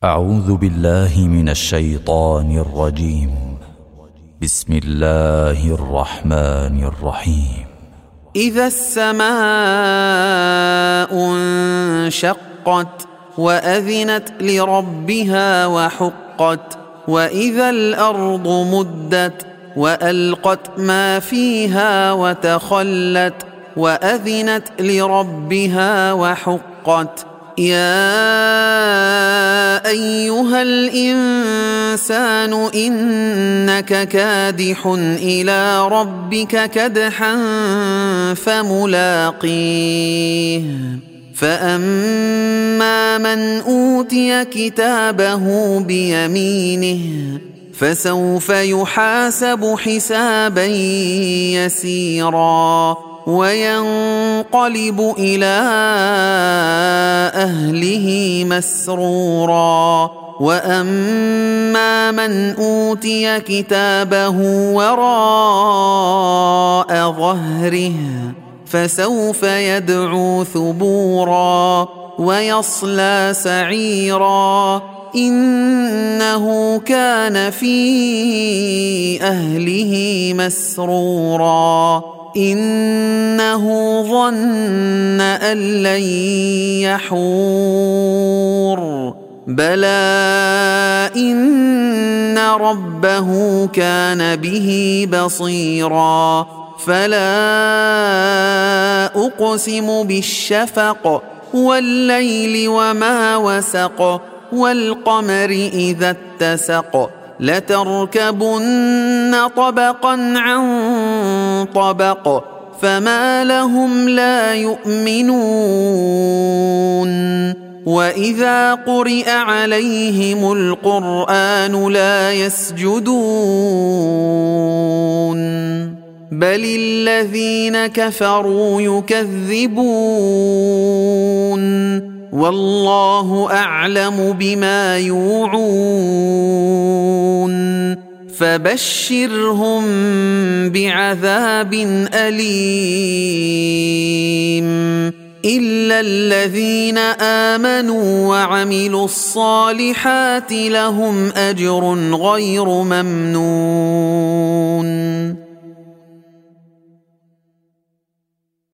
أعوذ بالله من الشيطان الرجيم. بسم الله الرحمن الرحيم. إذا السماء انشقت وأذنت لربها وحقت وإذا الأرض مدت وألقت ما فيها وتخلت وأذنت لربها وحقت يا أيها الإنسان إنك كادح إلى ربك كدحا فملاقيه فأما من أوتي كتابه بيمينه فسوف يحاسب حسابا يسيرا وينقلب إلى أهله مسرورا وأما من أوتي كتابه وراء ظهره فسوف يدعو ثبورا ويصلى سعيرا إنه كان في أهله مسرورا إنه ظن أن لن يحور بلى إن ربه كان به بصيرا فلا أقسم بالشفق والليل وما وسق والقمر إذا اتسق لتركبن طبقا عن طبق فما لهم لا يؤمنون وإذا قرئ عليهم القرآن لا يسجدون بل الذين كفروا يكذبون والله أعلم بما يوعون فبشرهم بعذاب أليم إلا الذين آمنوا وعملوا الصالحات لهم أجر غير ممنون